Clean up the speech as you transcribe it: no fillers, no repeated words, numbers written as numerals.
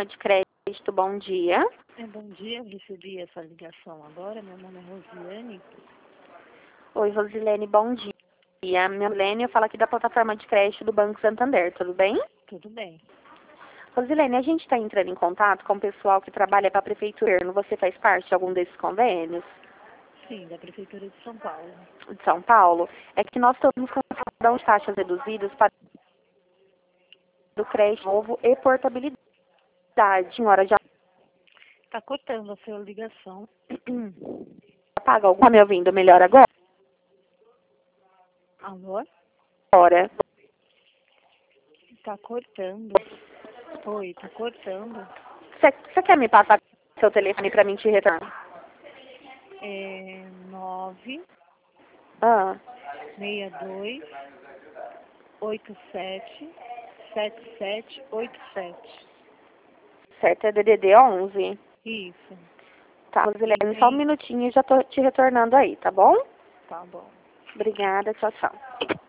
de crédito, bom dia. Bom dia, eu recebi essa ligação agora. Meu nome é Rosiane. Oi, Rosilene, bom dia. Minha Lene, eu falo aqui da plataforma de crédito do Banco Santander, tudo bem? Tudo bem. Rosilene, a gente está entrando em contato com o pessoal que trabalha para a Prefeitura. Você faz parte de algum desses convênios? Sim, da Prefeitura de São Paulo. De São Paulo? É que nós estamos com taxas reduzidas para do crédito novo e portabilidade em hora de Tá cortando a sua ligação. paga. Está me ouvindo melhor agora? Alô? Tá cortando. Oi, tá cortando. Você quer me passar seu telefone para mim te retornar? 9 Ah, 62 87 7787. certo, é DDD 11. Isso. Tá, Rosilene, só um minutinho e já tô te retornando aí, tá bom? Tá bom. Obrigada, tchau, tchau.